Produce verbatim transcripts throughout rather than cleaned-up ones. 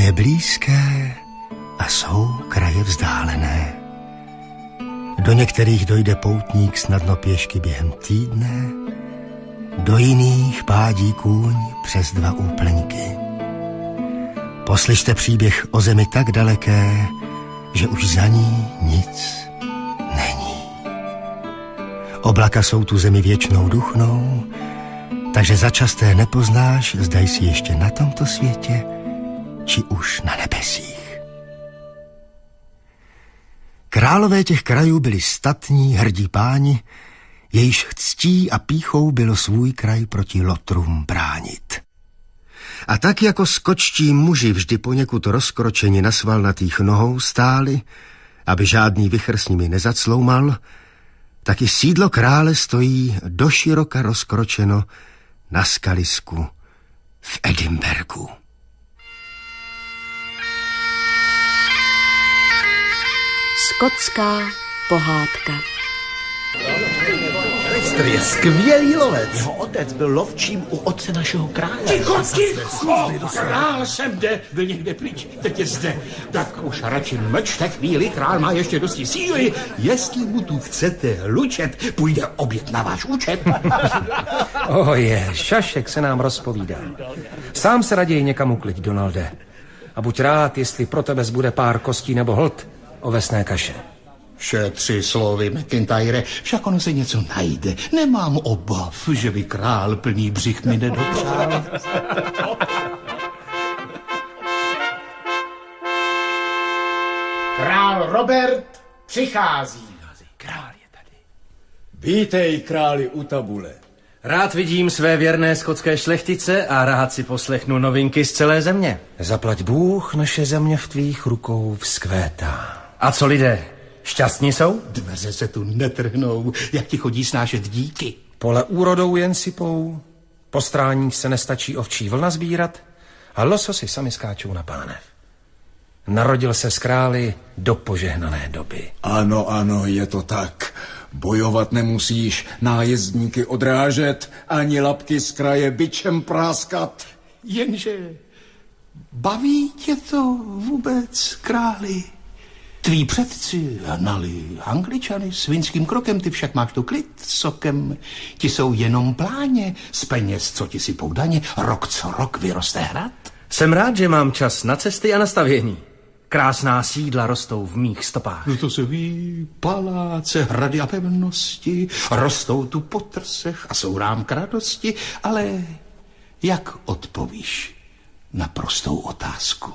kraje blízké a jsou kraje vzdálené. Do některých dojde poutník snadno pěšky během týdne, do jiných pádí kůň přes dva úplňky. Poslyšte příběh o zemi tak daleké, že už za ní nic není. Oblaka jsou tu zemi věčnou duchnou, takže začasté nepoznáš, zdaj si ještě na tomto světě, či už na nebesích. Králové těch krajů byli statní, hrdí páni, jejíž ctí a pýchou bylo svůj kraj proti lotrům bránit. A tak jako skočtí muži vždy poněkud rozkročeni na svalnatých nohou stáli, aby žádný vichr s nimi nezacloumal, tak i sídlo krále stojí doširoka rozkročeno na skalisku v Edinburghu. Skotská pohádka. Mistr je skvělý lovec. Jeho otec byl lovčím u otce našeho krále. Ticho, ticho! Král sem jde, byl někde pryč, teď je zde. Tak už radši mlčte chvíli, král má ještě dosti síly. Jestli mu tu chcete hlučet, půjde oběd na váš účet. Oje, šašek se nám rozpovídá. Sám se raději někam uklid, Donalde. A buď rád, jestli pro tebe zbude pár kostí nebo hlad ovesné kaše. Šetři slovy, McIntyre, však ono se něco najde. Nemám obav, že by král plný břich mi nedopřál. Král Robert přichází. Král je tady. Vítej, králi u tabule. Rád vidím své věrné skotské šlechtice a rád si poslechnu novinky z celé země. Zaplať Bůh, naše země v tvých rukou vzkvétá. A co lidé? Šťastní jsou? Dveře se tu netrhnou, jak ti chodí snášet díky. Pole úrodou jen sypou, po stráních se nestačí ovčí vlna sbírat a lososy sami skáčou na pánev. Narodil se z králi do požehnané doby. Ano, ano, je to tak. Bojovat nemusíš, nájezdníky odrážet, ani lapky z kraje bičem práskat. Jenže baví tě to vůbec, králi? Tví předci hnali Angličany svinským krokem, ty však máš tu klid sokem. Ti jsou jenom pláně, z peněz, co ti si poudaně, rok co rok vyroste hrad. Jsem rád, že mám čas na cesty a na stavění. Krásná sídla rostou v mých stopách. No to se ví, paláce, hrady a pevnosti, rostou tu po trsech a jsou rám k radosti, ale jak odpovíš na prostou otázku?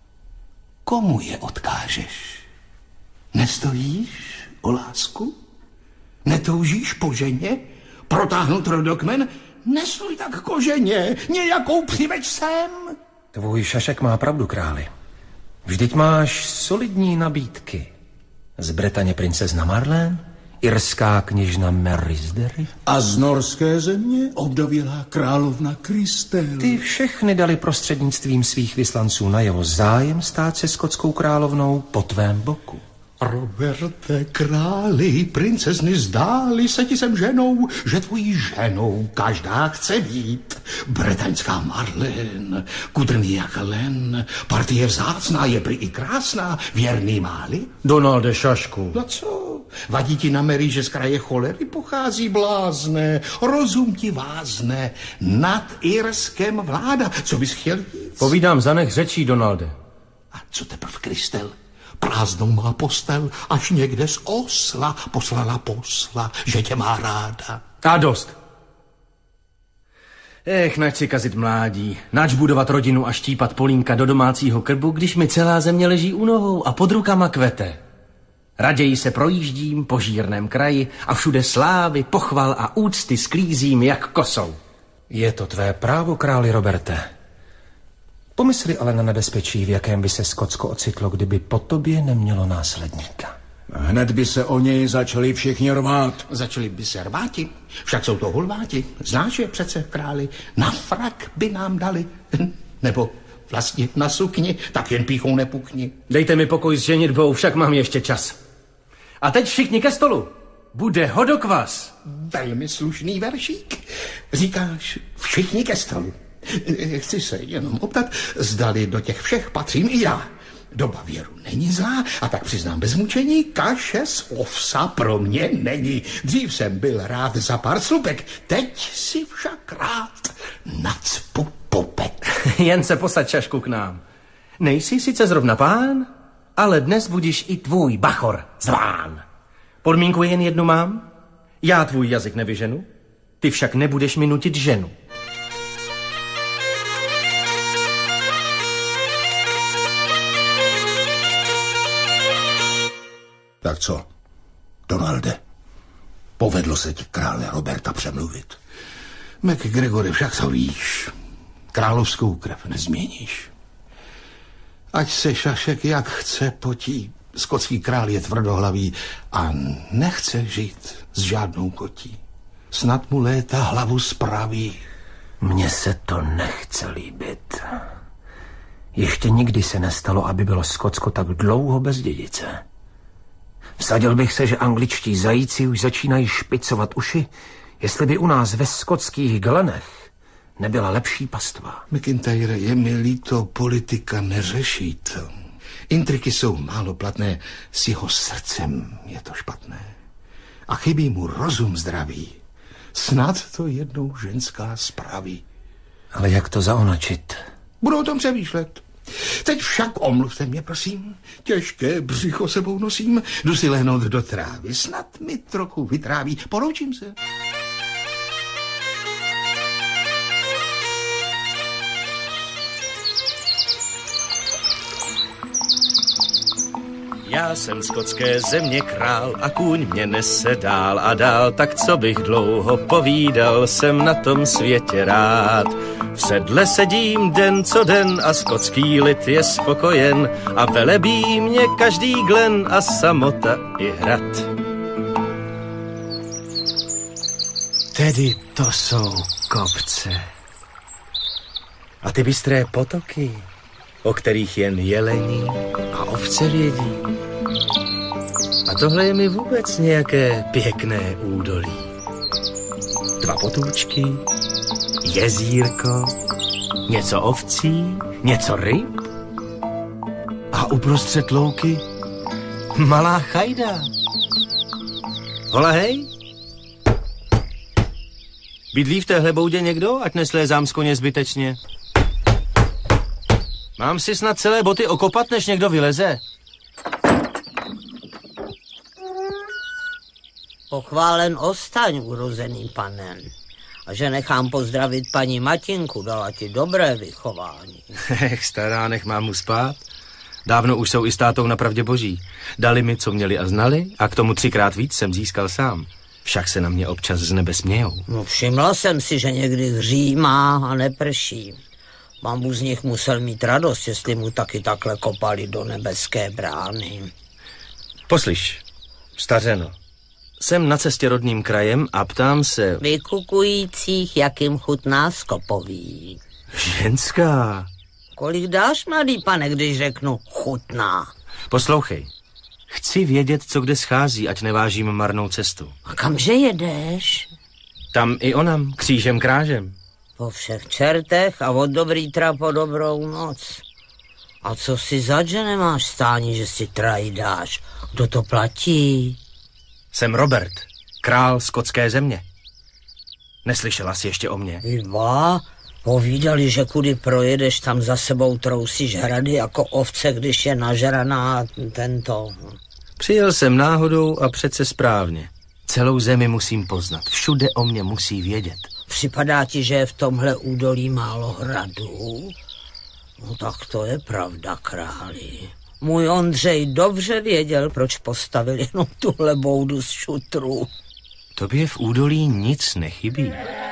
Komu je odkážeš? Nestojíš o lásku? Netoužíš po ženě? Protáhnout rodokmen? Nesuj tak koženě, nějakou přiveď sem. Tvůj šašek má pravdu, králi. Vždyť máš solidní nabídky. Z Bretaně princezna Marlene, irská kněžna Marisdery. A z norské země obdovělá královna Kristel. Ty všechny dali prostřednictvím svých vyslanců na jeho zájem stát se skotskou královnou po tvém boku. Roberte, králi, princezny zdály se ti sem ženou, že tvojí ženou každá chce být. Bretaňská Marlene, kudrný jak len, partie vzácná, je prý i krásná, věrný máli. Donalde, šašku. No co? Vadí ti na Mary, že z kraje cholery pochází blázne, rozum ti vázne, nad Irskem vláda, co bys chtěl víc? Povídám za nech řečí, Donalde. A co teprv Kristel? Prázdnou má postel, až někde z osla poslala posla, že tě má ráda. A dost. Ech, nač si kazit mládí, nač budovat rodinu a štípat polínka do domácího krbu, když mi celá země leží u nohou a pod rukama kvete. Raději se projíždím po žírném kraji a všude slávy, pochval a úcty sklízím jak kosou. Je to tvé právo, králi Roberte. Pomysli ale na nebezpečí, v jakém by se Skotsko ocitlo, kdyby po tobě nemělo následníka. Hned by se o něj začali všichni rvát. Začali by se rváti, však jsou to hulváti. Znáš je přece, králi, na frak by nám dali. Nebo vlastně na sukni, tak jen pýchou nepukni. Dejte mi pokoj s ženitbou, však mám ještě čas. A teď všichni ke stolu. Bude hodokvas. Velmi slušný veršík. Říkáš všichni ke stolu. Chci se jenom optat, zdali do těch všech patřím i já. Doba věru není zlá a tak přiznám bez mučení, kaše z ovsa pro mě není. Dřív jsem byl rád za pár slupek, teď si však rád nacpu popek. Jen se posaď čašku k nám. Nejsi sice zrovna pán, ale dnes budeš i tvůj bachor zván. Podmínku jen jednu mám, já tvůj jazyk nevyženu, ty však nebudeš mi nutit ženu. Tak co, Donalde, povedlo se ti krále Roberta přemluvit? MacGregory, však to víš, královskou krev nezměníš. Ať se Šašek jak chce potí, skotský král je tvrdohlavý a nechce žít s žádnou kotí. Snad mu léta hlavu spraví. Mně se to nechce líbit. Ještě nikdy se nestalo, aby bylo Skotsko tak dlouho bez dědice. Vsadil bych se, že angličtí zajíci už začínají špicovat uši, jestli by u nás ve skotských Glenech nebyla lepší pastva. McIntyre, je mi líto, politika neřeší to. Intriky jsou málo platné, s jeho srdcem je to špatné. A chybí mu rozum zdravý. Snad to jednou ženská spraví. Ale jak to zaonačit? Budu o tom přemýšlet. Teď však omluvte mě, prosím. Těžké břicho sebou nosím. Jdu si lehnout do trávy. Snad mi trochu vytráví. Poroučím se. Já jsem skotské země král a kůň mě nese dál a dál, tak co bych dlouho povídal, jsem na tom světě rád. V sedle sedím den co den a skotský lid je spokojen a velebí mě každý glen a samota i hrad. Tedy to jsou kopce a ty bystré potoky, o kterých jen jelení a ovce vědí. A tohle je mi vůbec nějaké pěkné údolí. Dva potůčky, jezírko, něco ovcí, něco ryb a uprostřed louky malá chajda. Hola hej! Bydlí v téhle boudě někdo, ať neslézám z koně zbytečně? Mám si snad celé boty okopat, než někdo vyleze? Pochválen ostaň, urozený panen. A že nechám pozdravit paní Matinku, dala ti dobré vychování. Ech, stará, nech mám mu spát. Dávno už jsou i s tátou na pravdě boží. Dali mi, co měli a znali, a k tomu třikrát víc jsem získal sám. Však se na mě občas z nebe smějou. No, všimla jsem si, že někdy hřímá a neprší. Bambu z nich musel mít radost, jestli mu taky takhle kopali do nebeské brány. Poslyš, stařeno, jsem na cestě rodným krajem a ptám se... Vykukujících, jak jim chutná skopoví. Ženská. Kolik dáš, mladý pane, když řeknu chutná? Poslouchej, chci vědět, co kde schází, ať nevážím marnou cestu. A kamže jedeš? Tam i onam, křížem krážem. Po všech čertech a od dobrý tra po dobrou noc. A co si za, že nemáš stání, že si traji dáš? Kdo to platí? Jsem Robert, král skotské země. Neslyšela jsi ještě o mně? Iva, povídali, že kudy projedeš, tam za sebou trousíš hrady jako ovce, když je nažraná tento... Přijel jsem náhodou a přece správně. Celou zemi musím poznat, všude o mě musí vědět. Připadá ti, že je v tomhle údolí málo hradů? No tak to je pravda, králi. Můj Ondřej dobře věděl, proč postavil jenom tuhle boudu z šutrů. Tobě v údolí nic nechybí.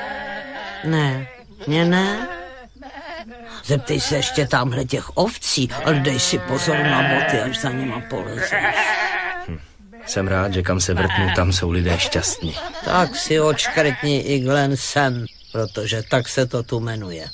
Ne, mě ne. Zeptej se ještě tamhle těch ovcí, ale dej si pozor na boty, až za nima polezeš. Hm. Jsem rád, že kam se vrtnu, tam jsou lidé šťastní. Tak si očkrtni i Glen Sam, protože tak se to tu jmenuje.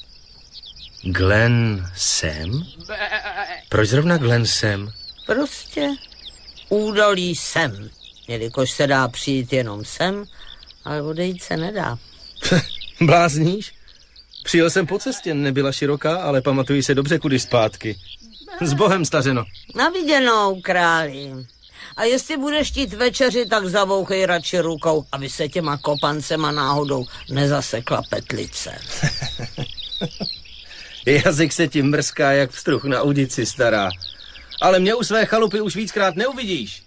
Glen Sam? Proč zrovna Glen Sam? Prostě údolí sem. Jelikož se dá přijít jenom sem, ale odejít se nedá. Blázníš? Přijel jsem po cestě, nebyla široká, ale pamatuji se dobře kudy zpátky. S Bohem, stařeno. Na viděnou, králi. A jestli budeš chtít večeři, tak zabouchej radši rukou, aby se těma kopancema náhodou nezasekla petlice. Jazyk se ti mrská jak pstruh na udici, stará. Ale mě u své chalupy už víckrát neuvidíš.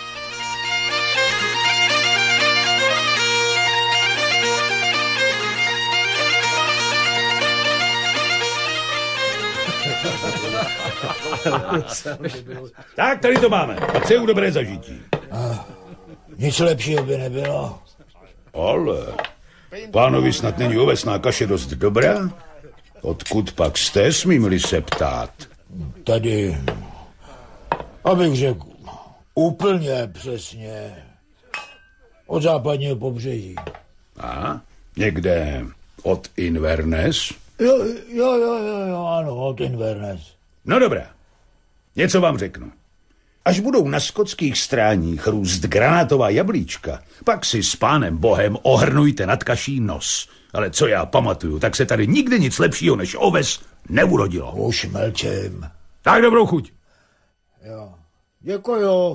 Tak, tady to máme. A přeju dobré zažití. A nic lepšího by nebylo. Ale pánovi snad není ovesná kaše dost dobrá? Odkud pak jste, smím-li se ptát? Tady, abych řekl úplně přesně, od západního pobřeží. A někde od Inverness? Jo, jo, jo, jo, jo, ano, od Inverness. No dobrá, něco vám řeknu. Až budou na skotských stráních růst granátová jablíčka, pak si s pánem Bohem ohrnujte nad kaší nos. Ale co já pamatuju, tak se tady nikdy nic lepšího než oves neurodilo. Už mlčím. Tak dobrou chuť. Jo, děkuju.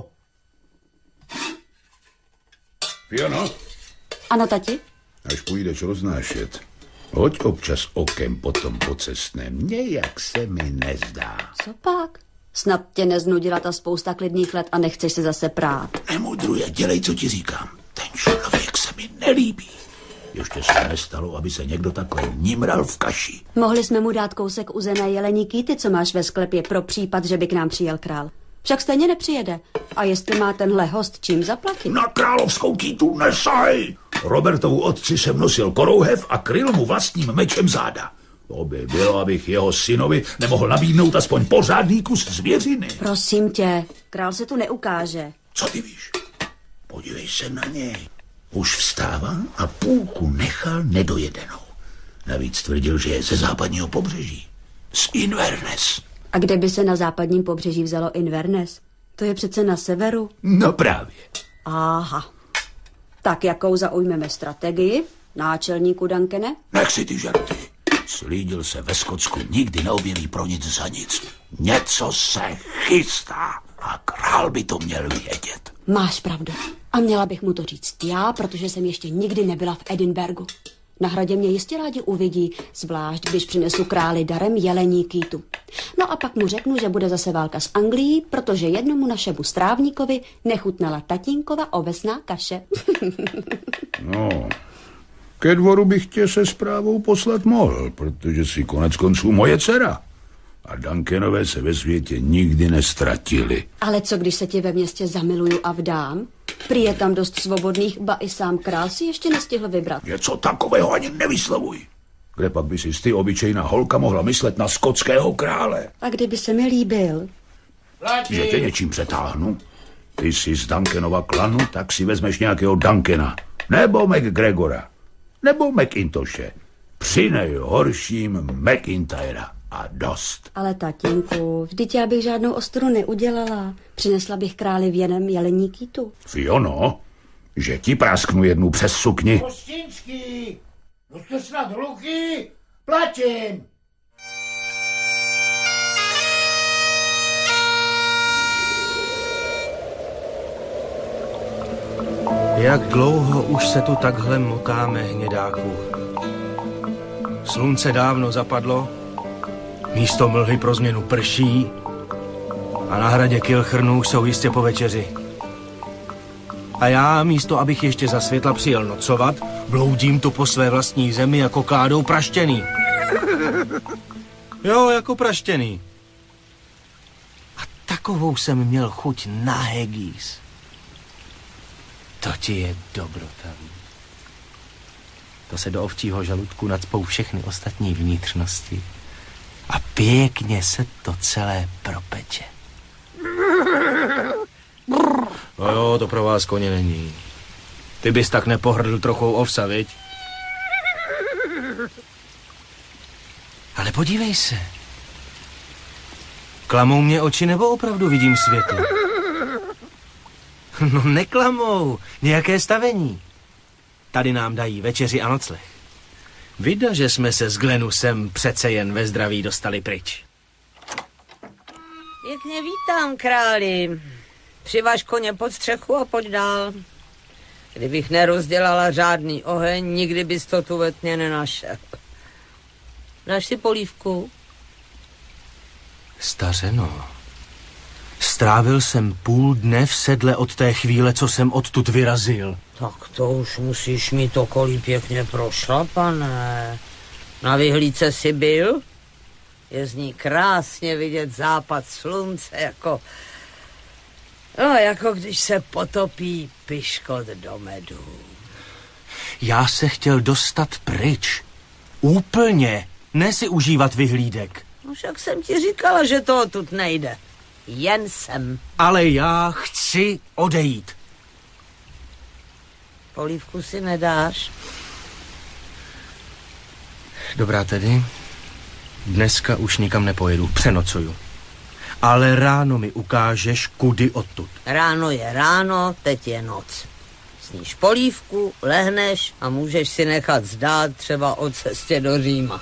Fiono? Ano, tati? Až půjdeš roznášet, hoď občas okem potom po cestném. Nějak se mi nezdá. Co pak? Snad tě neznudila ta spousta klidných let a nechceš se zase prát. Nemudruje, dělej, co ti říkám. Ten člověk se mi nelíbí. Ještě se nestalo, aby se někdo takhle nimral v kaši. Mohli jsme mu dát kousek uzené jelení kýty, co máš ve sklepě, pro případ, že by k nám přijel král. Však stejně nepřijede. A jestli má tenhle host čím zaplatit? Na královskou kýtu nesaj! Robertovu otci jsem nosil korouhev a kryl mu vlastním mečem záda. To by bylo, abych jeho synovi nemohl nabídnout aspoň pořádný kus zvěřiny. Prosím tě, král se tu neukáže. Co ty víš? Podívej se na něj. Už vstává a půlku nechal nedojedenou. Navíc tvrdil, že je ze západního pobřeží. Z Inverness. A kde by se na západním pobřeží vzalo Inverness? To je přece na severu. No právě. Aha. Tak jakou zaujmeme strategii, náčelníku Duncane? Nech si ty žarty. Slídil se ve Skotsku nikdy neobjeví pro nic za nic. Něco se chystá a král by to měl vědět. Máš pravdu. A měla bych mu to říct já, protože jsem ještě nikdy nebyla v Edinburghu. Na hradě mě jistě rádi uvidí, zvlášť když přinesu králi darem jelení kýtu. No a pak mu řeknu, že bude zase válka s Anglií, protože jednomu našemu strávníkovi nechutnala tatínkova ovesná kaše. No, ke dvoru bych tě se zprávou poslat mohl, protože jsi konec konců moje dcera. A Duncanové se ve světě nikdy nestratili. Ale co když se ti ve městě zamiluju a vdám? Prý je tam dost svobodných, ba i sám král si ještě nestihl vybrat. Něco takového ani nevyslovuj. Kde pak by si ty obyčejná holka mohla myslet na skotského krále? A kdyby se mi líbil? Že tě něčím přetáhnu? Ty jsi z Duncanova klanu, tak si vezmeš nějakého Duncana. Nebo MacGregora. Nebo McIntoshe. Při nejhorším McIntyra. A dost. Ale tatínku, vždyť já bych žádnou ostudu neudělala. Přinesla bych králi věnem jelení kýtu. Fiono, že ti prásknu jednu přes sukni. Hostinský, no jste snad hluchý? Platím. Jak dlouho už se tu takhle motáme, hnědáku. Slunce dávno zapadlo, místo mlhy pro změnu prší a na hradě Kilchrnu jsou jistě po večeři. A já, místo abych ještě za světla přijel nocovat, bloudím tu po své vlastní zemi jako kládou praštěný. Jo, jako praštěný. A takovou jsem měl chuť na haggis. To ti je dobrota. To se do ovčího žaludku nacpou všechny ostatní vnitřnosti. A pěkně se to celé propeče. No jo, to pro vás koně není. Ty bys tak nepohrdl trochou ovsa, viď? Ale podívej se. Klamou mě oči, nebo opravdu vidím světlo? No neklamou, nějaké stavení. Tady nám dají večeři a nocleh. Vida, že jsme se s Glenusem přece jen ve zdraví dostali pryč. Pěkně vítám, králi. Přivaž koně pod střechu a pojď dál. Kdybych nerozdělala žádný oheň, nikdy bys to tu ve tmě nenašel. Dáš si polívku? Stařeno, strávil jsem půl dne v sedle od té chvíle, co jsem odtud vyrazil. Tak to už musíš mít okolí pěkně prošlapané. Na vyhlídce jsi byl? Je z ní krásně vidět západ slunce, jako... No, jako když se potopí piškot do medu. Já se chtěl dostat pryč. Úplně. Ne si užívat vyhlídek. No však jsem ti říkala, že to odtud nejde. Jen jsem. Ale já chci odejít. Polívku si nedáš? Dobrá tedy. Dneska už nikam nepojedu, přenocuju. Ale ráno mi ukážeš, kudy odtud. Ráno je ráno, teď je noc. Sníš polívku, lehneš a můžeš si nechat zdát třeba o cestě do Říma.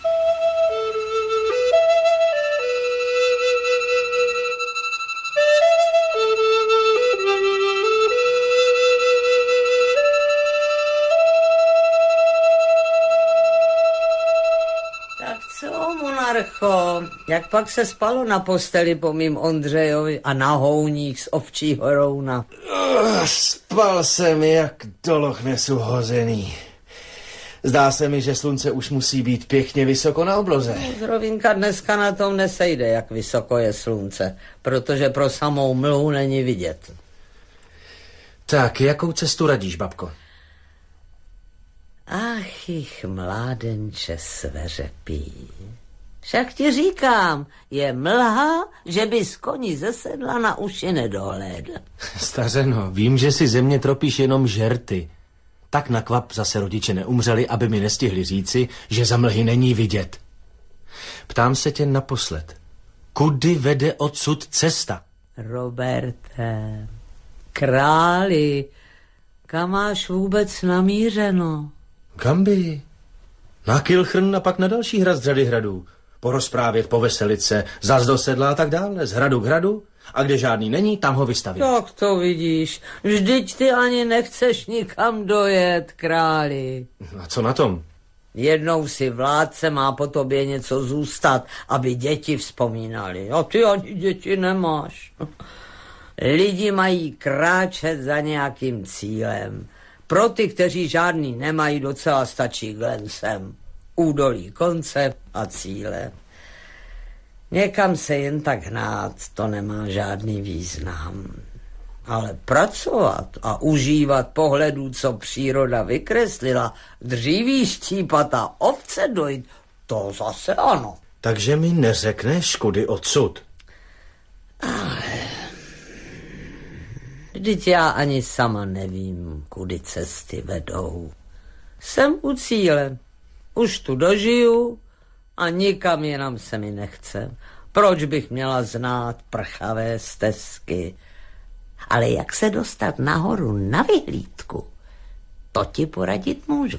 Monarcho, jak pak se spalo na posteli po mým Ondřejovi a na houních z ovčího rouna? Uh, spal jsem jak do Lochnesu hozený. Zdá se mi, že slunce už musí být pěkně vysoko na obloze. Zrovínka dneska na tom nesejde, jak vysoko je slunce, protože pro samou mlhu není vidět. Tak, jakou cestu radíš, babko? Ach, jich mládenče sveřepí. Však ti říkám, je mlha, že bys koni ze sedla na uši nedohlédl. Stařeno, vím, že si ze mě tropíš jenom žerty. Tak na kvap zase rodiče neumřeli, aby mi nestihli říci, že za mlhy není vidět. Ptám se tě naposled. Kudy vede odsud cesta? Roberte, králi, kam máš vůbec namířeno? Kam by? Na Kilchrn a pak na další hrad z řady hradů. Porozprávět, poveselit se, zas do sedla a tak dále, z hradu k hradu. A kde žádný není, tam ho vystavit. Tak to vidíš. Vždyť ty ani nechceš nikam dojet, králi. A co na tom? Jednou si vládce má po tobě něco zůstat, aby děti vzpomínali. A ty ani děti nemáš. Lidi mají kráčet za nějakým cílem. Pro ty, kteří žádný nemají, docela stačí Glensem. Údolí konce a cíle. Někam se jen tak hnát, to nemá žádný význam. Ale pracovat a užívat pohledů, co příroda vykreslila, dříví štípat a ovce dojít, to zase ano. Takže mi neřekneš, kudy odsud? Ale... Vždyť já ani sama nevím, kudy cesty vedou. Jsem u cíle. Už tu dožiju a nikam jinam se mi nechce. Proč bych měla znát prchavé stezky? Ale jak se dostat nahoru na vyhlídku, to ti poradit můžu.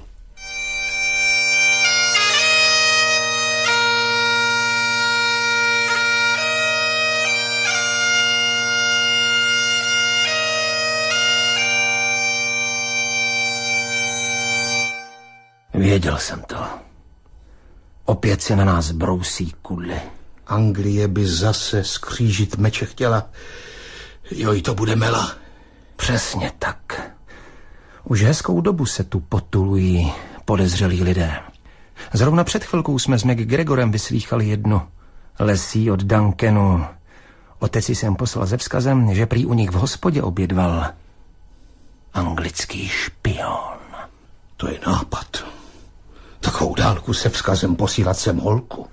Věděl jsem to. Opět se na nás brousí kudly. Anglie by zase skřížit meče chtěla. Joj, to bude mela. Přesně tak. Už hezkou dobu se tu potulují podezřelí lidé. Zrovna před chvilkou jsme s McGregorem vyslýchali jednu lesí od Duncanu. Otec jsem poslal ze vzkazem, že prý u nich v hospodě obědval anglický špion. To je nápad. Takovou dálku se vzkazem posílat sem holku.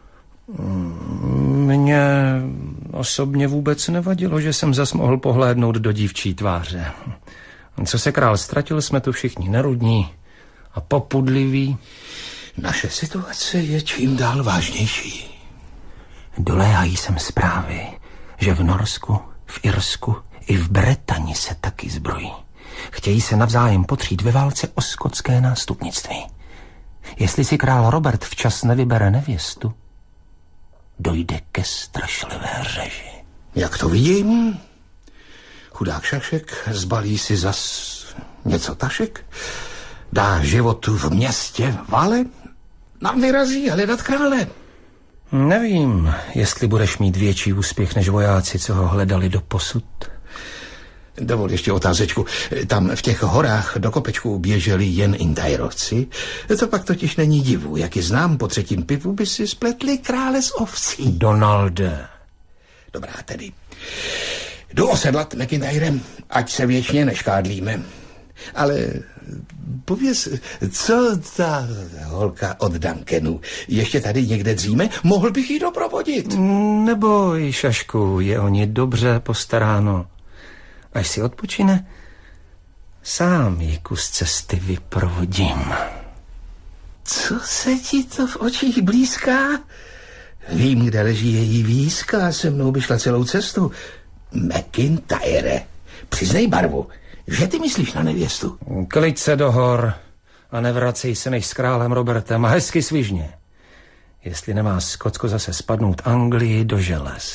Mně osobně vůbec nevadilo, že jsem zas mohl pohlédnout do dívčí tváře. Co se král ztratil, jsme tu všichni nerudní a popudliví. Naše situace je čím dál vážnější. Doléhají sem zprávy, že v Norsku, v Irsku i v Bretani se taky zbrojí. Chtějí se navzájem potřít ve válce o skotské nástupnictví. Jestli si král Robert včas nevybere nevěstu, dojde ke strašlivé řeži. Jak to vidím? Chudák Šašek zbalí si zas něco tašek, dá životu v městě vale, nám vyrazí hledat krále. Nevím, jestli budeš mít větší úspěch než vojáci, co ho hledali doposud. Dovol ještě otázečku. Tam v těch horách do kopečku běželi jen intajrovci. To pak totiž není divu. Jak je znám, po třetím pivu by si spletli krále s ovcí. Donalde. Dobrá tedy. Jdu osedlat McIntyrem, ať se věčně neškádlíme. Ale pověz, co ta holka od Duncanu? Ještě tady někde dříme? Mohl bych jí doprovodit. Neboj, Šašku, je o ně dobře postaráno. Až si odpočine, sám ji kus cesty vyprovodím. Co se ti to v očích blízká? Vím, kde leží její výzka, se mnou by šla celou cestu. McIntyre, přiznej barvu, že ty myslíš na nevěstu? Kliď se do hor a nevracej se než s králem Robertem a hezky svižně. Jestli nemá Skotsko zase spadnout Anglii do želez.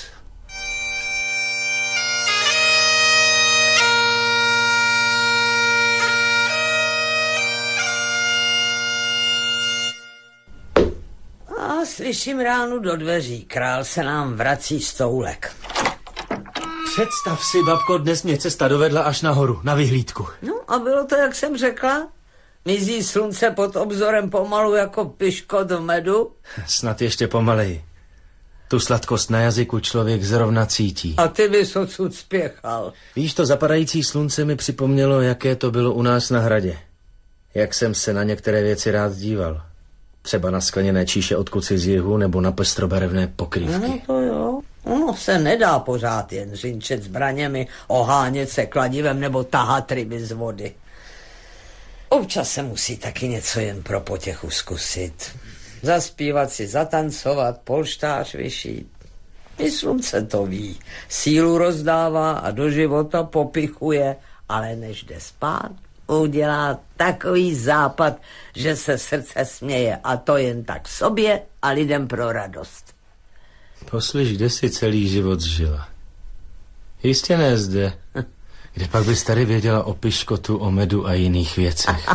A slyším ránu do dveří. Král se nám vrací stoulek. Představ si, babko, dnes mě cesta dovedla až nahoru, na vyhlídku. No a bylo to, jak jsem řekla? Mizí slunce pod obzorem pomalu jako piškot v medu? Snad ještě pomaleji. Tu sladkost na jazyku člověk zrovna cítí. A ty bys odsud spěchal. Víš, to zapadající slunce mi připomnělo, jaké to bylo u nás na hradě. Jak jsem se na některé věci rád díval. Třeba na skleněné číše od kuci z jihu nebo na pestrobarevné pokrývky. No to jo. Ono se nedá pořád jen řinčet zbraněmi, ohánět se kladivem nebo tahat ryby z vody. Občas se musí taky něco jen pro potěchu zkusit. Zaspívat si, zatancovat, polštář vyšít. I slunce to ví. Sílu rozdává a do života popichuje, ale než jde spát, udělá takový západ, že se srdce směje, a to jen tak sobě a lidem pro radost. Poslyš, kde jsi celý život žila? Jistě ne zde. Kde pak bys tady věděla o piškotu, o medu a jiných věcech?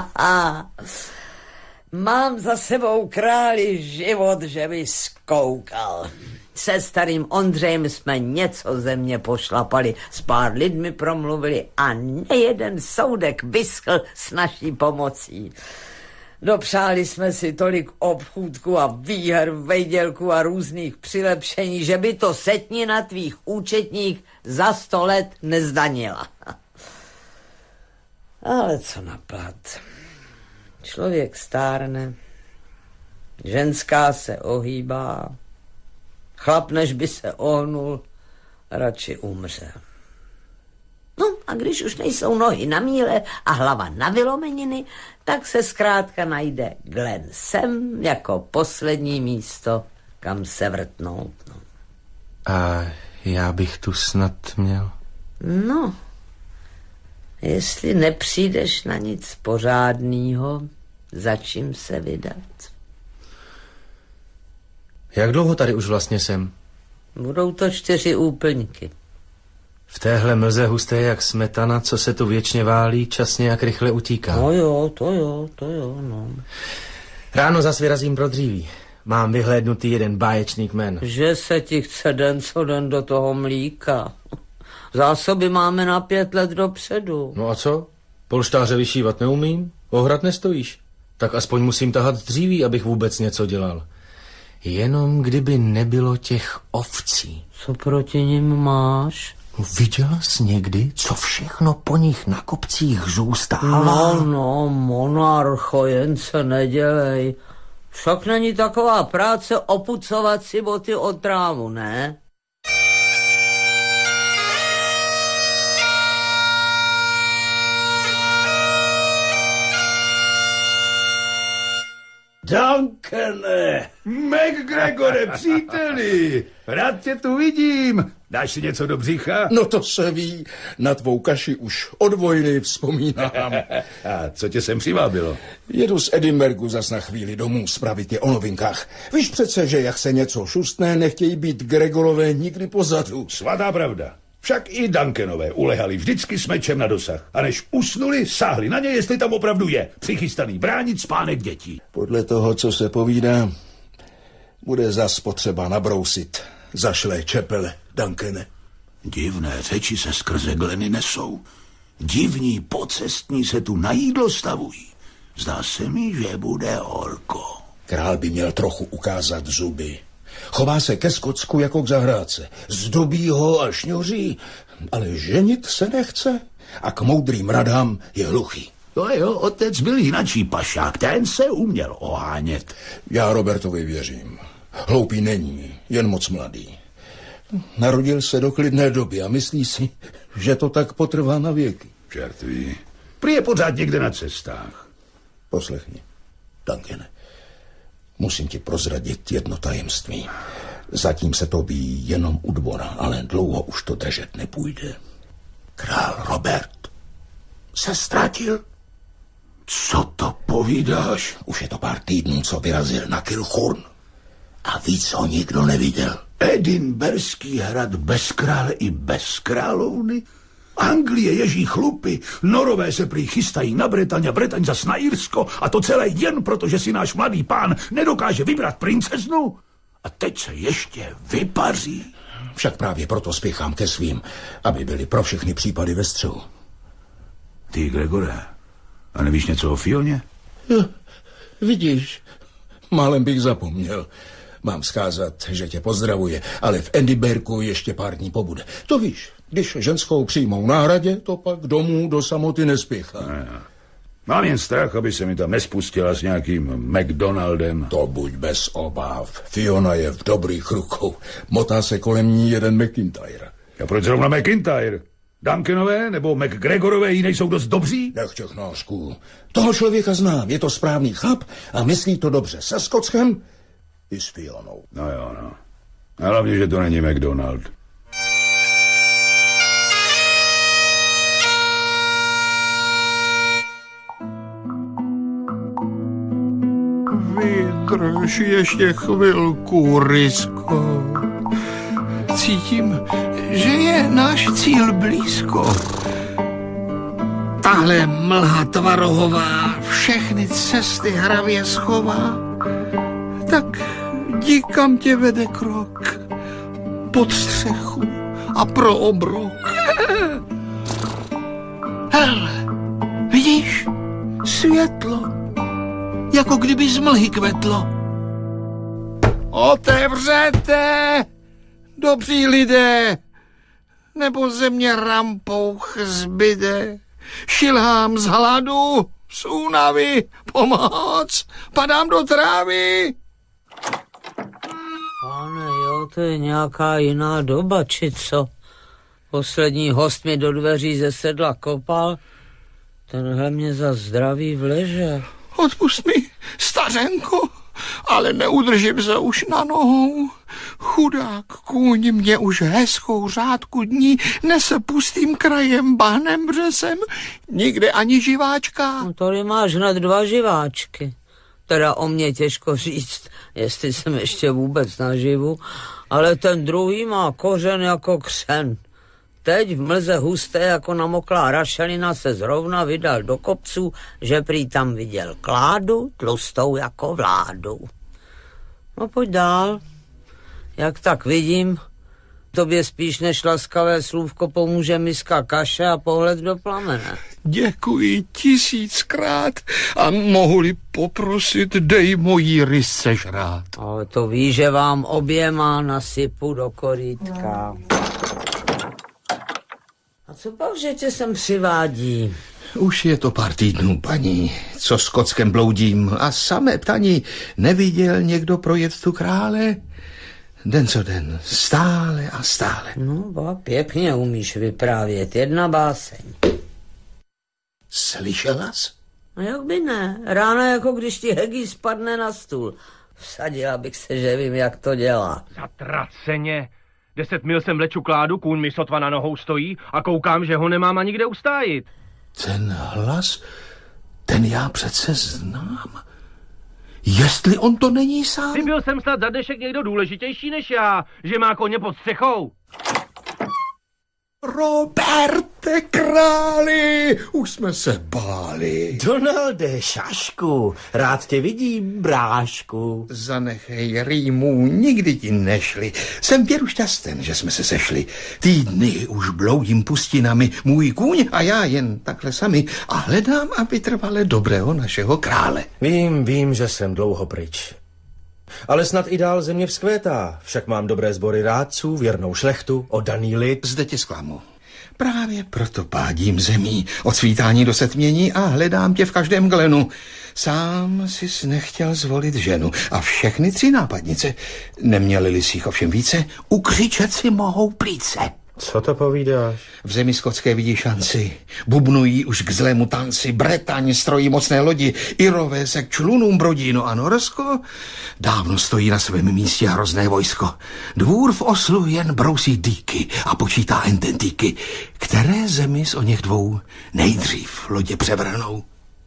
Mám za sebou, králi, život, že by zkoukal. Se starým Ondřejem jsme něco země pošlapali, s pár lidmi promluvili a nejeden soudek vyschl s naší pomocí. Dopřáli jsme si tolik obchůdků a výher, vejdělků a různých přilepšení, že by to setnina tvých účetních za sto let nezdanila. Ale co na plat. Člověk stárne, ženská se ohýbá, chlap, než by se ohnul, radši umře. No a když už nejsou nohy na míle a hlava na vylomeniny, tak se zkrátka najde Glen sem jako poslední místo, kam se vrtnout. No. A já bych tu snad měl? No, jestli nepřijdeš na nic pořádnýho, za čím se vydat. Jak dlouho tady už vlastně jsem? Budou to čtyři úplňky. V téhle mlze husté jak smetana, co se tu věčně válí, čas nějak rychle utíká. No jo, to jo, to jo, no. Ráno zas vyrazím pro dříví. Mám vyhlédnutý jeden báječný kmen. Že se ti chce den co den do toho mlíka. Zásoby máme na pět let dopředu. No a co? Polštáře vyšívat neumím? Ohrad nestojíš? Tak aspoň musím tahat dříví, abych vůbec něco dělal. Jenom kdyby nebylo těch ovcí. Co proti nim máš? No, viděl jsi někdy, co všechno po nich na kopcích zůstává? No, no, monarcho, jen se nedělej. Však není taková práce opucovat si boty od trávu, ne? Duncane! McGregore, příteli, rád tě tu vidím. Dáš si něco do břicha? No to se ví, na tvou kaši už od vojny vzpomínám. A co tě sem přivábilo? Jedu z Edinburghu zas na chvíli domů spravit je o novinkách. Víš přece, že jak se něco šustne, nechtějí být Gregorové nikdy pozadu. Svatá pravda. Však i Duncanové ulehali vždycky s mečem na dosah. A než usnuli, sáhli na ně, jestli tam opravdu je. Přichystaný bránit spánek dětí. Podle toho, co se povídá, bude zas potřeba nabrousit zašlé čepele, Duncane. Divné řeči se skrze Gleny nesou. Divní pocestní se tu na jídlo stavují. Zdá se mi, že bude horko. Král by měl trochu ukázat zuby. Chová se ke Skotsku jako k zahrádce. Zdobí ho a šňoří, ale ženit se nechce a k moudrým radám je hluchý. To jo, otec byl jinačí pašák, ten se uměl ohánět. Já Robertovi věřím. Hloupý není, jen moc mladý. Narodil se do klidné doby a myslí si, že to tak potrvá na věky. Čert ví. Prý je pořád někde na cestách. Poslechni, Duncane. Musím ti prozradit jedno tajemství. Zatím se to ví jenom u dvora, ale dlouho už to držet nepůjde. Král Robert se ztratil. Co to povídáš? Už je to pár týdnů, co vyrazil na Kilchurn. A víc ho nikdo neviděl. Edinburghský hrad bez krále i bez královny? Anglie ježí chlupy, Norové se prý chystají na Bretaň a Bretaň zas na Irsko a to celé jen proto, že si náš mladý pán nedokáže vybrat princeznu? A teď se ještě vypaří. Však právě proto spěchám ke svým, aby byly pro všechny případy ve střehu. Ty, Gregore, a nevíš něco o Fioně? Jo, vidíš, málem bych zapomněl. Mám vzkázat, že tě pozdravuje, ale v Edinburghu ještě pár dní pobude. To víš, když ženskou přijmou na hradě, to pak domů do samoty nespěchá. Mám jen strach, aby se mi tam nespustila s nějakým McDonaldem. To buď bez obav. Fiona je v dobrých rukou. Motá se kolem ní jeden McIntyre. A proč zrovna McIntyre? Duncanové nebo McGregorové jí nejsou dost dobří? Nech těch nářků. Toho člověka znám, je to správný chlap a myslí to dobře se Skotskem i s Fionou. No jo, no. A hlavně, že to není McDonald. Vydrž ještě chvilku, Rysko. Cítím, že je náš cíl blízko. Tahle mlha tvarohová všechny cesty hravě schová. Tak jdi, kam tě vede krok. Pod střechu a pro obrok. Hele, vidíš? Světlo. Jako kdyby z mlhy kvetlo. Otevřete, dobří lidé, nebo ze mě rampouch zbyde. Šilhám z hladu, z únavy, pomoc, padám do trávy. Pane, jo, to je nějaká jiná doba, či co? Poslední host mi do dveří ze sedla kopal, tenhle mě za zdraví vleže. Odpust mi, stařenko, ale neudržím se už na nohou. Chudák kůň mě už hezkou řádku dní nese pustým krajem, bahnem, břesem, nikde ani živáčka. No, tady máš hned dva živáčky. Teda o mě těžko říct, jestli jsem ještě vůbec naživu, ale ten druhý má kořen jako křen. Teď v mlze husté jako namoklá rašelina se zrovna vydal do kopců, že prý tam viděl kládu, tlustou jako vládu. No pojď dál. Jak tak vidím, tobě spíš než laskavé slůvko pomůže miska kaše a pohled do plamene. Děkuji tisíckrát a mohu-li poprosit, dej mojí rysce žrát. Ale to ví, že vám oběma nasypu do korítka. A co pak, že tě sem přivádí? Už je to pár týdnů, paní, co s Kockem bloudím a samé ptaní neviděl někdo projetu krále? Den co den, stále a stále. No, ba, pěkně umíš vyprávět, jedna báseň. Slyšela jsi? No jak by ne, ráno jako když ti Heggy spadne na stůl. Vsadila bych se, že vím, jak to dělá. Zatraceně, Deset mil jsem vleču kládu, kůň mi sotva na nohou stojí a koukám, že ho nemám ani kde ustájit. Ten hlas, ten já přece znám. Jestli on to není sám. Ty byl jsem snad za dnešek někdo důležitější než já, že má koně pod střechou. Roberte, králi, už jsme se báli. Donalde, šašku, rád tě vidím, brášku. Zanechej rýmů, nikdy ti nešli. Jsem věru šťasten, že jsme se sešli. Týdny už bloudím pustinami, můj kůň a já jen takhle sami a hledám a vytrvale dobrého našeho krále. Vím, vím, že jsem dlouho pryč. Ale snad i dál země vzkvétá, však mám dobré sbory rádců, věrnou šlechtu, oddaný lid. Zde tě zklamu. Právě proto pádím zemí, od svítání do setmění a hledám tě v každém glenu. Sám sis nechtěl zvolit ženu a všechny tři nápadnice, neměli-li si jich ovšem více, ukřičet si mohou plíce. Co to povídáš? V zemi skotské vidí šanci. Bubnují už k zlému tanci, Bretaň strojí mocné lodi, Irové se k člunům brodí, no a Norsko dávno stojí na svém místě hrozné vojsko. Dvůr v Oslu jen brousí dýky a počítá ententíky, které zemi z o něch dvou nejdřív lodě převrhnou.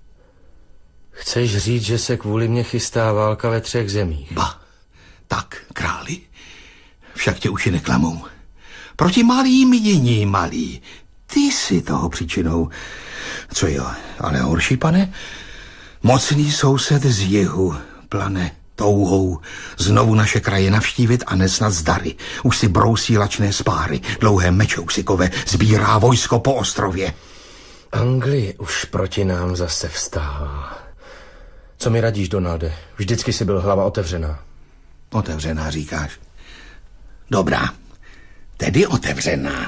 Chceš říct, že se kvůli mně chystá válka ve třech zemích? Ba, tak, králi, však tě už je neklamou. Proti malým jiní malí. Ty jsi toho příčinou. Co jo, ale horší, pane? Mocný soused z jihu plane touhou znovu naše kraje navštívit a nesnad zdary. Už si brousí lačné spáry, dlouhé mečousikové, sbírá vojsko po ostrově. Anglie už proti nám zase vstává. Co mi radíš, Donalde? Vždycky si byl hlava otevřená. Otevřená, říkáš? Dobrá. Tedy otevřená.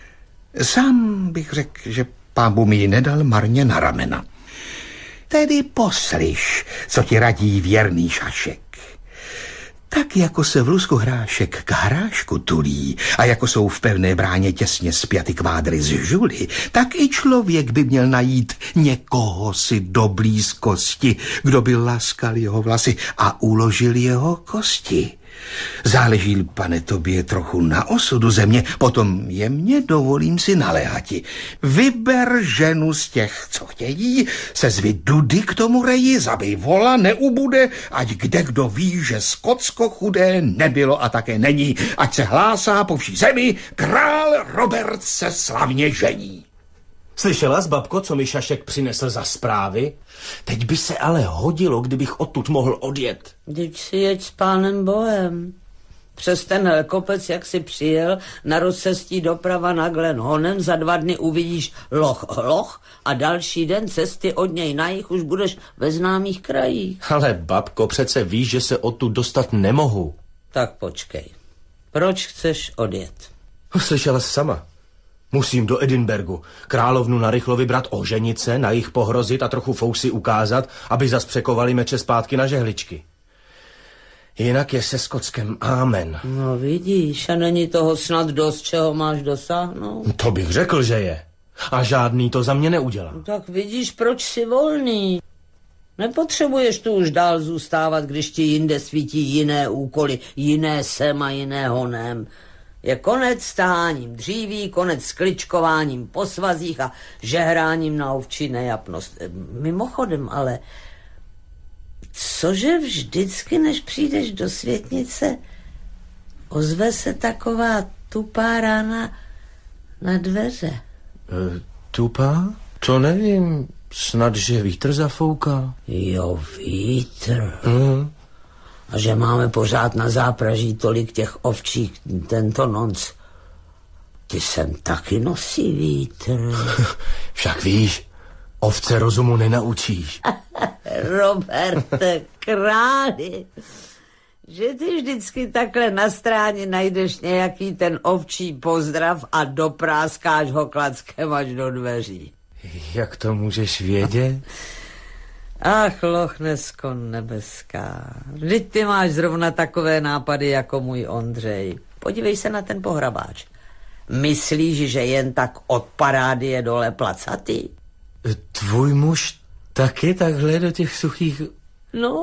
Sám bych řekl, že pán Bůh mi ji nedal marně na ramena. Tedy poslyš, co ti radí věrný šašek. Tak jako se v lusku hrášek k hrášku tulí a jako jsou v pevné bráně těsně spjaty kvádry z žuly, tak i člověk by měl najít někoho si do blízkosti, kdo by laskal jeho vlasy a uložil jeho kosti. Záleží, pane, tobě trochu na osudu země, potom jemně dovolím si naléhati. Vyber ženu z těch, co chtějí, sezvi dudy k tomu reji, zabij vola, neubude, ať kde kdo ví, že Skotsko chudé nebylo a také není, ať se hlásá po vší zemi, král Robert se slavně žení. Slyšela jsi, babko, co mi šašek přinesl za zprávy? Teď by se ale hodilo, kdybych odtud mohl odjet. Vždyť si jeď s pánem Bohem. Přes tenhle kopec, jak si přijel, na rozcestí doprava na Glen Honem, za dva dny uvidíš Loch Loch a další den cesty od něj na jih už budeš ve známých krajích. Ale babko, přece víš, že se odtud dostat nemohu. Tak počkej. Proč chceš odjet? Slyšela jsi sama. Musím do Edinburgu. Královnu narychlo vybrat, oženit se, na jich pohrozit a trochu fousy ukázat, aby zas překovali meče zpátky na žehličky. Jinak je se Skotskem amen. No vidíš, a není toho snad dost, čeho máš dosáhnout? To bych řekl, že je. A žádný to za mě neudělá. No tak vidíš, proč jsi volný. Nepotřebuješ tu už dál zůstávat, když ti jinde svítí jiné úkoly, jiné sem a jiné honem. Je konec s taháním dříví, konec s kličkováním po svazích a žehráním na ovčí nejapnost. Mimochodem, ale cože vždycky, než přijdeš do světnice, ozve se taková tupá rána na dveře? E, tupá? To nevím. Snad, že vítr zafouká. Jo, vítr. Mm. A že máme pořád na zápraží tolik těch ovčích tento noc. Ty sem taky nosí vítr. Však víš, ovce rozumu nenaučíš. Roberte, králi, že ty vždycky takhle na stráně najdeš nějaký ten ovčí pozdrav a dopráskáš ho klackem až do dveří. Jak to můžeš vědět? Ach, Lochnesko nebeská. Vždyť ty máš zrovna takové nápady jako můj Ondřej. Podívej se na ten pohrabáč. Myslíš, že jen tak od parády je dole placatý? Tvůj muž taky takhle do těch suchých... No,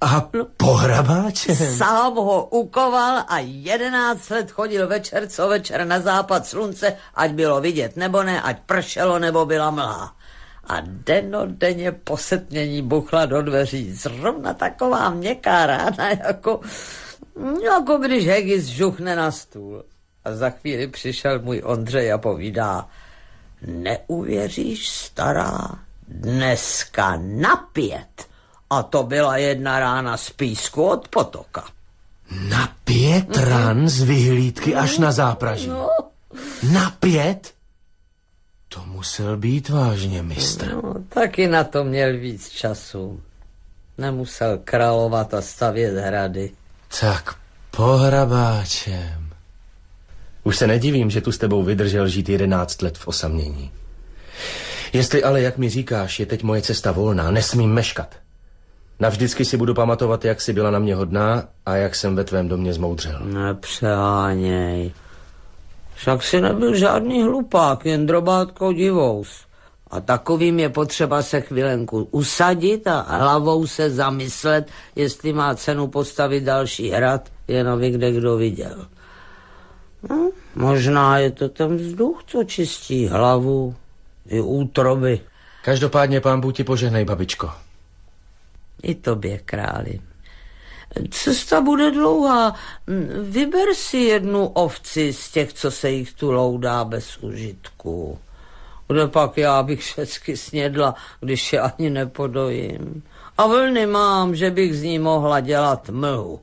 A pohrabáčem? Sám ho ukoval a jedenáct let chodil večer co večer na západ slunce, ať bylo vidět nebo ne, ať pršelo nebo byla mlha. A dennodenně po setmění buchla do dveří. Zrovna taková měkká rána, jako, jako když Hegis žuchne na stůl. A za chvíli přišel můj Ondřej a povídá: neuvěříš, stará, dneska na pět. A to byla jedna rána z písku od potoka. Na pět ran z vyhlídky až na zápraží? No. Na pět? To musel být vážně mistr. No, taky na to měl víc času. Nemusel královat a stavět hrady. Tak pohrabáčem. Už se nedivím, že tu s tebou vydržel žít jedenáct let v osamění. Jestli ale, jak mi říkáš, je teď moje cesta volná, nesmím meškat. Navždycky si budu pamatovat, jak jsi byla na mě hodná a jak jsem ve tvém domě zmoudřel. Nepřeháněj. Však si nebyl žádný hlupák, jen drobátko divous. A takovým je potřeba se chvilenku usadit a hlavou se zamyslet, jestli má cenu postavit další hrad, jen aby kde kdo viděl. No, možná je to ten vzduch, co čistí hlavu i útroby. Každopádně pán Bůh ti požehnej, babičko. I tobě, králi. Cesta bude dlouhá. Vyber si jednu ovci z těch, co se jich tu loudá bez užitku. Kde pak já bych všecky snědla, když je ani nepodojím. A vlny mám, že bych z ní mohla dělat mlhu.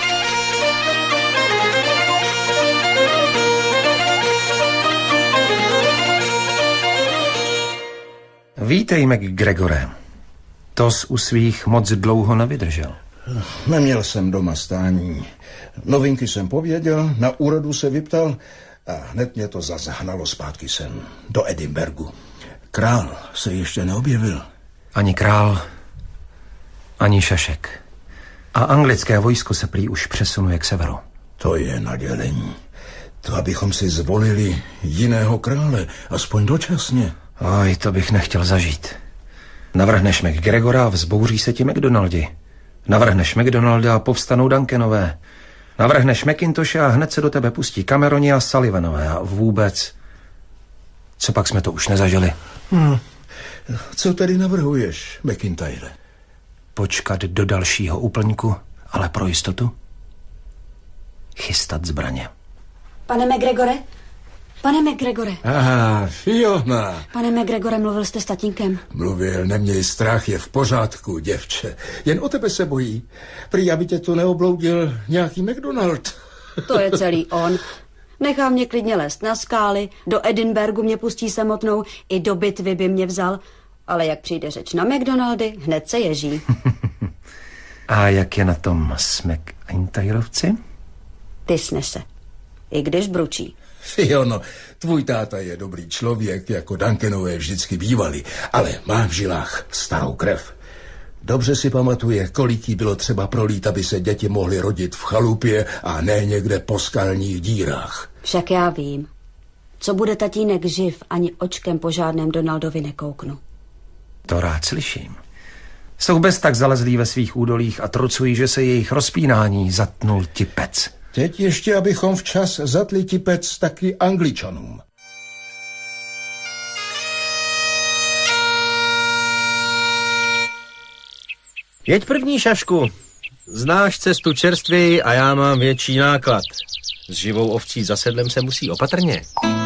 Vítej, MacGregore. Tos u svých moc dlouho nevydržel. Neměl jsem doma stání. Novinky jsem pověděl, na úrodu se vyptal a hned mě to zase hnalo zpátky sem, do Edinburgu. Král se ještě neobjevil. Ani král, ani šašek. A anglické vojsko se prý už přesunuje k severu. To je nadělení. To, abychom si zvolili jiného krále, aspoň dočasně. Oj, to bych nechtěl zažít. Navrhneš MacGregora a vzbouří se ti McDonaldi. Navrhneš McDonalda a povstanou Duncanové. Navrhneš Macintoshe a hned se do tebe pustí Cameroni a Sullivanové. A vůbec, co pak jsme to už nezažili? Hmm. Co tedy navrhuješ, McIntyre? Počkat do dalšího úplňku, ale pro jistotu chystat zbraně. Pane MacGregore? Pane MacGregore. Aha, Fiona. Pane MacGregore, mluvil jste s tatínkem? Mluvil, neměj strach, je v pořádku, děvče. Jen o tebe se bojí. Prý, aby tě tu neobloudil nějaký McDonald. To je celý on. Nechá mě klidně lézt na skály, do Edinburgu mě pustí samotnou, i do bitvy by mě vzal. Ale jak přijde řeč na McDonaldy, hned se ježí. A jak je na tom s McIntyrovci? Ty snese. I když bručí. Fiono, tvůj táta je dobrý člověk, jako Duncanové vždycky bývali, ale má v žilách starou krev. Dobře si pamatuje, kolik jí bylo třeba prolít, aby se děti mohly rodit v chalupě a ne někde po skalních dírách. Však já vím. Co bude tatínek živ, ani očkem po žádném Donaldovi nekouknu. To rád slyším. Jsou bez tak zalezlí ve svých údolích a trucují, že se jejich rozpínání zatnul tipec. Teď ještě, abychom včas zatli tipec taky Angličanům. Jeď první, Šašku. Znáš cestu čerstvěji a já mám větší náklad. S živou ovcí za sedlem se musí opatrně.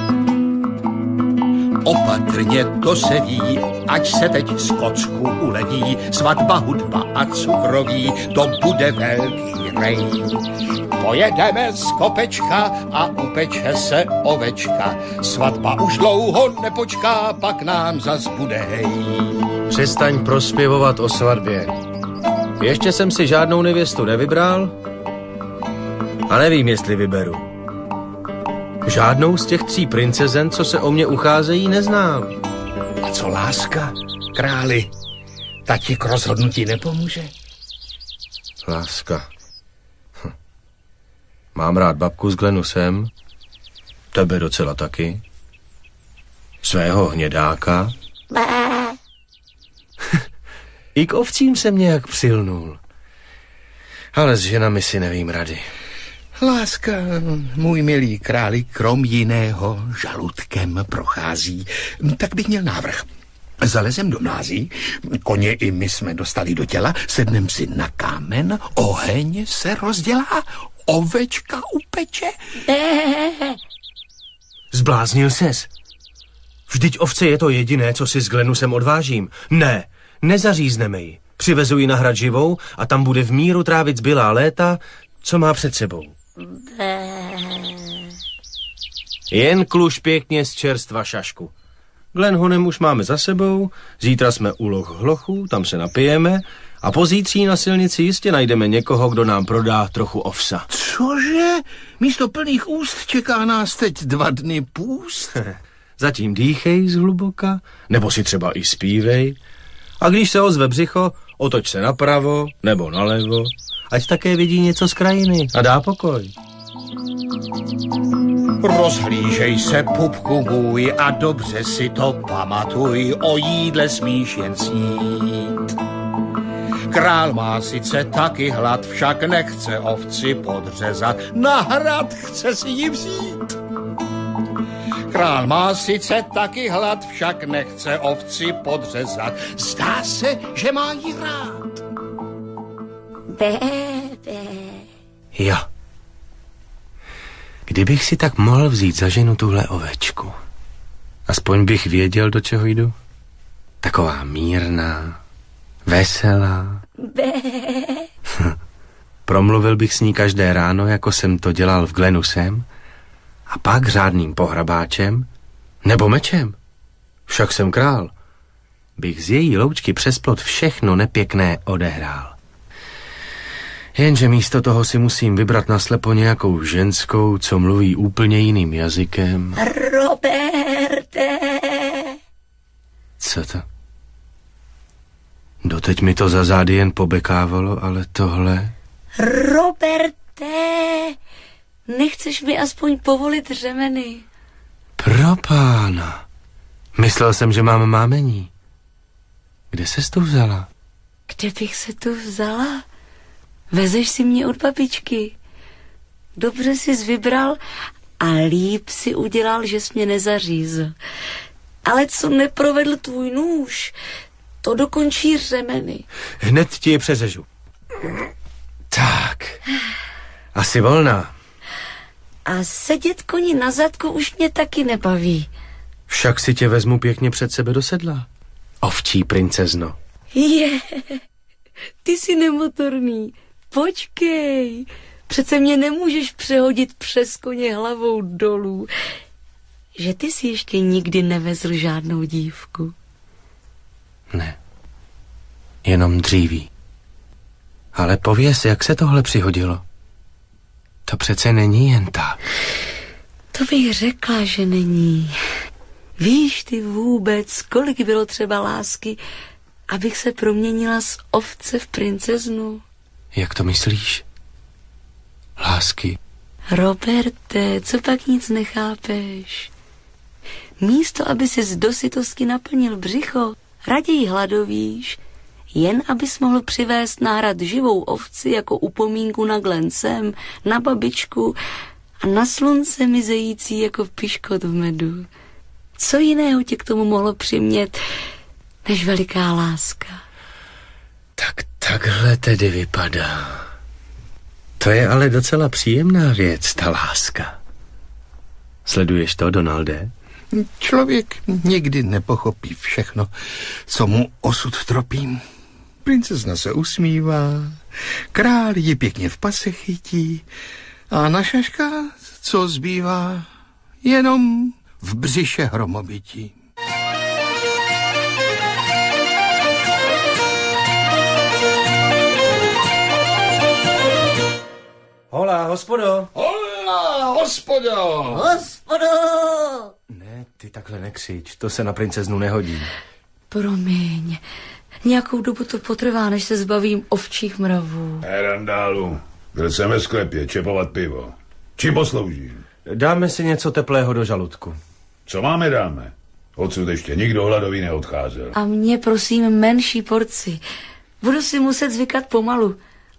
Opatrně to se ví, ať se teď z kocku uleví, svatba, hudba a cukroví, to bude velký rej. Pojedeme z kopečka a upeče se ovečka, svatba už dlouho nepočká, pak nám zas bude hej. Přestaň prospěvovat o svatbě. Ještě jsem si žádnou nevěstu nevybral a nevím, jestli vyberu. Žádnou z těch tří princezen, co se o mě ucházejí, neznám. A co láska, králi? Ta ti k rozhodnutí nepomůže? Láska. Hm. Mám rád babku s Glenusem, tebe docela taky, svého hnědáka. I k ovcím jsem nějak přilnul. Ale s ženami si nevím rady. Láska, můj milý králi, krom jiného žaludkem prochází. Tak bych měl návrh. Zalezem do mlází, koně i my jsme dostali do těla, sednem si na kámen, oheň se rozdělá, ovečka upeče. Zbláznil ses? Vždyť ovce je to jediné, co si s Glenusem odvážím. Ne, nezařízneme ji. Přivezu ji na hrad živou a tam bude v míru trávit zbylá léta, co má před sebou. Jen kluž pěkně z čerstva, šašku. Glenhonem už máme za sebou, zítra jsme u Loch Hlochů, tam se napijeme a pozítří na silnici jistě najdeme někoho, kdo nám prodá trochu ovsa. Cože? Místo plných úst čeká nás teď dva dny půst? Zatím dýchej zhluboka, nebo si třeba i zpívej. A když se ozve břicho, otoč se napravo nebo nalevo, ať také vidí něco z krajiny a dá pokoj. Rozhlížej se, pupku můj, a dobře si to pamatuj, o jídle smíš jen snít. Král má sice taky hlad, však nechce ovci podřezat, na hrad chce si ji vzít. Král má sice taky hlad, však nechce ovci podřezat, zdá se, že má jí rád. Bé, bé. Jo. Kdybych si tak mohl vzít za ženu tuhle ovečku. Aspoň bych věděl, do čeho jdu. Taková mírná, veselá. Bé. Promluvil bych s ní každé ráno, jako jsem to dělal v Glenusem, a pak řádným pohrabáčem nebo mečem. Však jsem král. Bych z její loučky přes plot všechno nepěkné odehrál. Jenže místo toho si musím vybrat naslepo nějakou ženskou, co mluví úplně jiným jazykem. Roberte! Co to? Doteď mi to za zády jen pobekávalo, ale tohle... Roberte! Nechceš mi aspoň povolit řemeny? Pro pána. Myslel jsem, že mám mámení. Kde ses tu vzala? Kde bych se tu vzala? Vezeš si mě od babičky. Dobře jsi vybral a líp si udělal, že jsi mě nezařízl. Ale co neprovedl tvůj nůž, to dokončí řemeny. Hned ti je přeřežu. Tak. Asi volná. A sedět koni na zadku už mě taky nebaví. Však si tě vezmu pěkně před sebe do sedla. Ovčí princezno. Je, ty jsi nemotorný. Počkej, přece mě nemůžeš přehodit přes koně hlavou dolů. Že ty jsi ještě nikdy nevezl žádnou dívku. Ne, jenom dříví. Ale pověz, jak se tohle přihodilo. To přece není jen tak. To bych řekla, že není. Víš ty vůbec, kolik bylo třeba lásky, abych se proměnila z ovce v princeznu? Jak to myslíš? Lásky? Roberte, co pak nic nechápeš? Místo, aby si z dosytosti naplnil břicho, raději hladovíš, jen abys mohl přivést na hrad živou ovci jako upomínku na Glencem, na babičku a na slunce mizející jako piškot v medu. Co jiného tě k tomu mohlo přimět, než veliká láska? Tak takhle tedy vypadá. To je ale docela příjemná věc, ta láska. Sleduješ to, Donalde? Člověk nikdy nepochopí všechno, co mu osud tropí. Princezna se usmívá, král ji pěkně v pase chytí a na šaška, co zbývá, jenom v břiše hromobytí. Hola, hospodo. Hola, hospodo. Hospodo! Ne, ty takhle nekřič, to se na princeznu nehodí. Promiň, nějakou dobu to potrvá, než se zbavím ovčích mravů. Hej, Randálu, byl jsem ve sklepě čepovat pivo. Čím posloužím? Dáme si něco teplého do žaludku. Co máme dáme? Odsud ještě nikdo hladový neodcházel. A mě prosím menší porci. Budu si muset zvykat pomalu.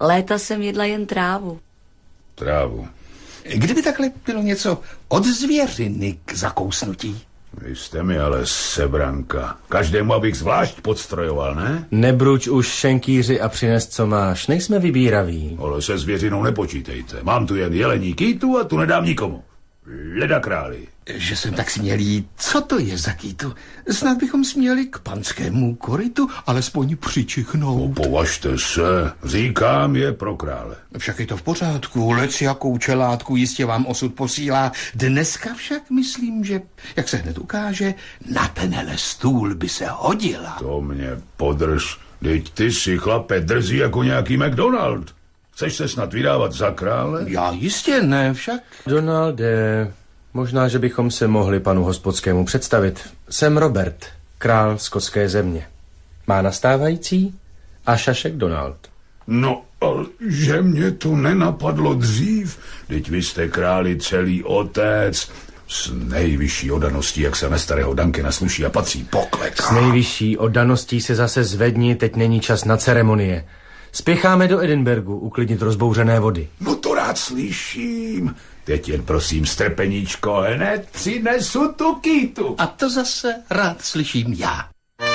Léta jsem jedla jen trávu. Trávu. Kdyby takhle bylo něco od zvěřiny k zakousnutí. Vy jste mi ale sebranka. Každému abych zvlášť podstrojoval, ne? Nebruč už, šenkýři, a přines, co máš. Nejsme vybíraví. Ale se zvěřinou nepočítejte. Mám tu jen jelení kýtu a tu nedám nikomu. Leda králi. Že jsem tak smělý. Co to je za kýtu? Snad bychom směli k panskému korytu alespoň přičichnout. No, považte se. Říkám, je pro krále. Však je to v pořádku. Lec jakou čelátku jistě vám osud posílá. Dneska však myslím, že, jak se hned ukáže, na tenhle stůl by se hodila. To mě podrž. Teď ty si, chlape, drzí jako nějaký McDonald. Chceš se snad vydávat za krále? Já jistě ne, však. Donalde, možná, že bychom se mohli panu hospodskému představit. Jsem Robert, král skotské země. Má nastávající a šašek Donald. No, ale že mě to nenapadlo dřív. Teď vy jste králi celý otec. S nejvyšší odaností, jak se na starého Duncana sluší a patří, pokleká. S nejvyšší odaností se zase zvedni, teď není čas na ceremonie. Spěcháme do Edinburghu uklidnit rozbouřené vody. No to rád slyším. Teď jen prosím strpeníčko, hned přinesu tu kýtu. A to zase rád slyším já.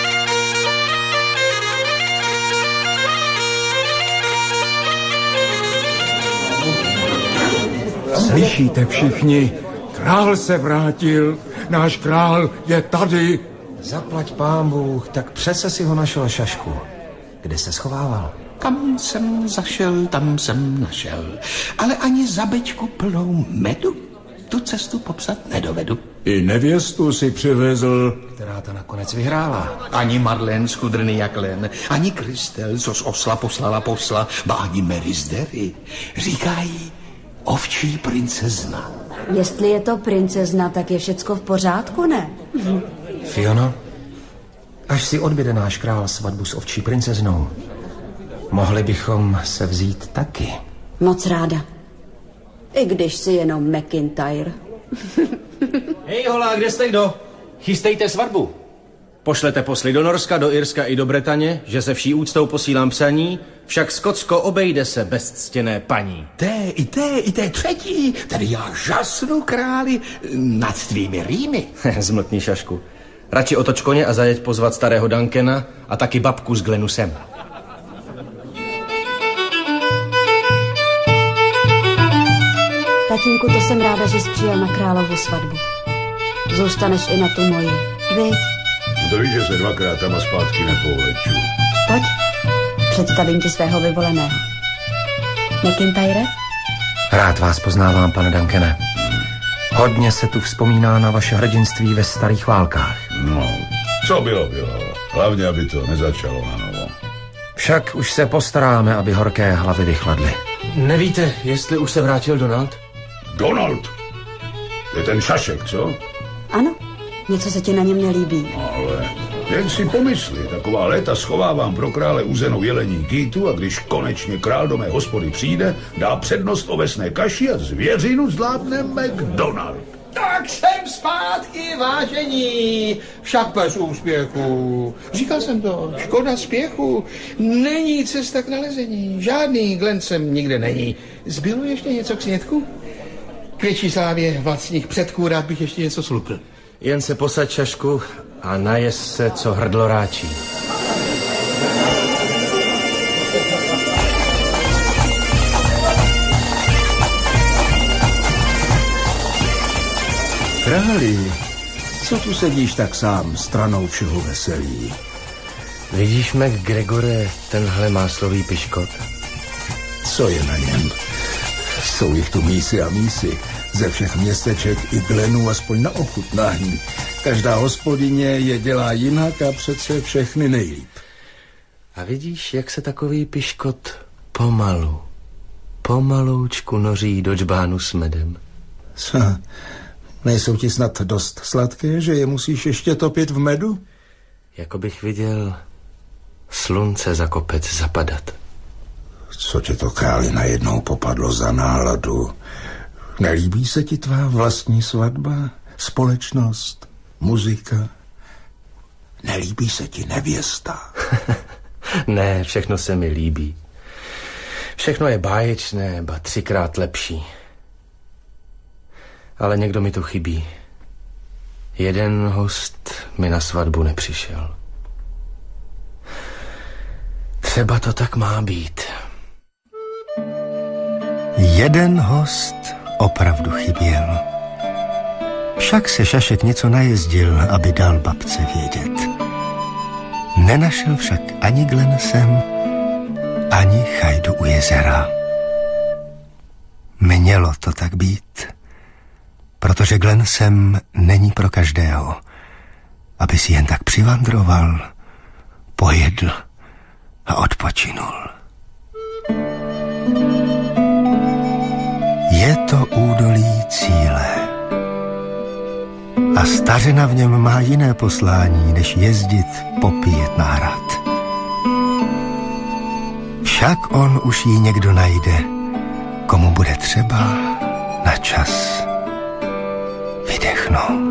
Slyšíte všichni? Král se vrátil, náš král je tady. Zaplať pán Bůh, tak přece si ho našel, šašku. Kde se schovával? Kam jsem zašel, tam jsem našel. Ale ani za bečku plnou medu tu cestu popsat nedovedu. I nevěstu si přivezl, která to nakonec vyhrála. Ani Marlén skudrný jak len, ani Kristel, co z osla poslala posla, ba ani Mary z Derry. Říkají ovčí princezna. Jestli je to princezna, tak je všecko v pořádku, ne? Fiono, až si odbyde náš král svatbu s ovčí princeznou, mohli bychom se vzít taky. Moc ráda. I když si jenom McIntyre. Hej, holá, kde jste kdo? Chystejte svatbu. Pošlete posly do Norska, do Irska i do Bretaně, že se vší úctou posílám psaní, však Skotsko obejde se bez ctěné paní. Té, i té, i té třetí, tedy já žasnu, králi, nad tvými rýmy. Zmlkni, šašku. Radši otoč koně a zajeď pozvat starého Duncana a taky babku s Glenusem. Tatínku, to jsem ráda, že jsi přijel na královu svatbu. Zůstaneš i na tu moji, viď? No to víš, že se dvakrát tam a zpátky nepouleču. Pojď, představím ti svého vyvoleného. McIntyre? Rád vás poznávám, pane Duncane. Hodně se tu vzpomíná na vaše hrdinství ve starých válkách. No, co bylo, bylo. Hlavně, aby to nezačalo na novo. Však už se postaráme, aby horké hlavy vychladly. Nevíte, jestli už se vrátil Donald? Donald? To je ten šašek, co? Ano, něco se ti na něm nelíbí. Ale jen si pomysli, taková léta schovávám pro krále uzenou jelení kýtu a když konečně král do mé hospody přijde, dá přednost ovesné kaši a zvěřinu zvládne McDonald. Tak jsem zpátky, vážení, však bez úspěchu. Říkal jsem to, škoda spěchu. Není cesta k nalezení, žádný Glencem nikde není. Zbylo ještě něco k snědku? K větší slávě vlastních předků rád bych ještě něco slupl. Jen se posaď, šašku, a najez se, co hrdlo ráčí. Králi, co tu sedíš tak sám, stranou všeho veselí? Vidíš, McGregore, tenhle máslový piškot? Co je na něm? Jsou jich tu mísy a mísy. Ze všech městeček i Glenů aspoň na ochutnání. Každá hospodyně je dělá jinak a přece všechny nejlíp. A vidíš, jak se takový piškot pomalu, pomaloučku noří do džbánu s medem? Co? Nejsou ti snad dost sladké, že je musíš ještě topit v medu? Jako bych viděl slunce za kopec zapadat. Co tě to, králi, najednou popadlo za náladu? Nelíbí se ti tvá vlastní svatba? Společnost? Muzika? Nelíbí se ti nevěsta? Ne, všechno se mi líbí. Všechno je báječné, ba třikrát lepší. Ale někdo mi tu chybí. Jeden host mi na svatbu nepřišel. Třeba to tak má být. Jeden host opravdu chyběl. Však se Šašek něco najezdil, aby dal babce vědět. Nenašel však ani Glenesem, ani Chajdu u jezera. Mělo to tak být, protože Glenesem není pro každého, aby si jen tak přivandroval, pojedl a odpočinul. Je to údolí Cíle. A stařena v něm má jiné poslání, než jezdit popíjet na hrad. Však on už jí někdo najde, komu bude třeba na čas vydechnout.